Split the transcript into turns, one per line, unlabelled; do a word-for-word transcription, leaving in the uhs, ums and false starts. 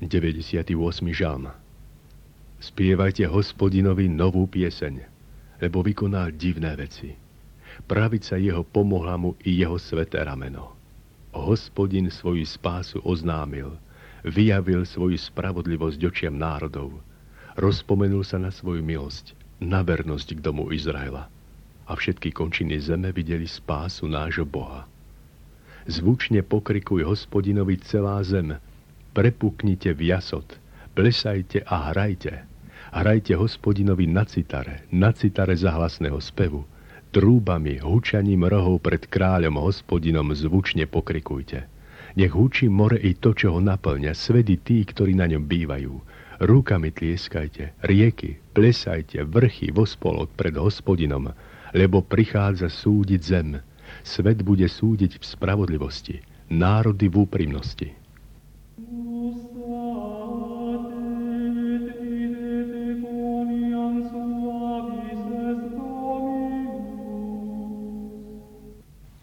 deväťdesiaty ôsmy žalm. Spievajte Hospodinovi novú pieseň, lebo vykonal divné veci. Pravica jeho pomohla mu i jeho sveté rameno. Hospodin svoju spásu oznámil, vyjavil svoju spravodlivosť očiam národov. Rozpomenul sa na svoju milosť, na vernosť k domu Izraela. A všetky končiny zeme videli spásu nášho Boha. Zvučne pokrikuj Hospodinovi celá zem, prepuknite v jasot, plesajte a hrajte. Hrajte Hospodinovi na citare, na citare zahlasného spevu. Trúbami, hučaním rohov pred kráľom Hospodinom zvučne pokrikujte. Nech hučí more i to, čo ho naplňa, svedy tí, ktorí na ňom bývajú. Rukami tlieskajte, rieky, plesajte, vrchy vospolok pred Hospodinom, lebo prichádza súdiť zem. Svet bude súdiť v spravodlivosti, národy v úprimnosti.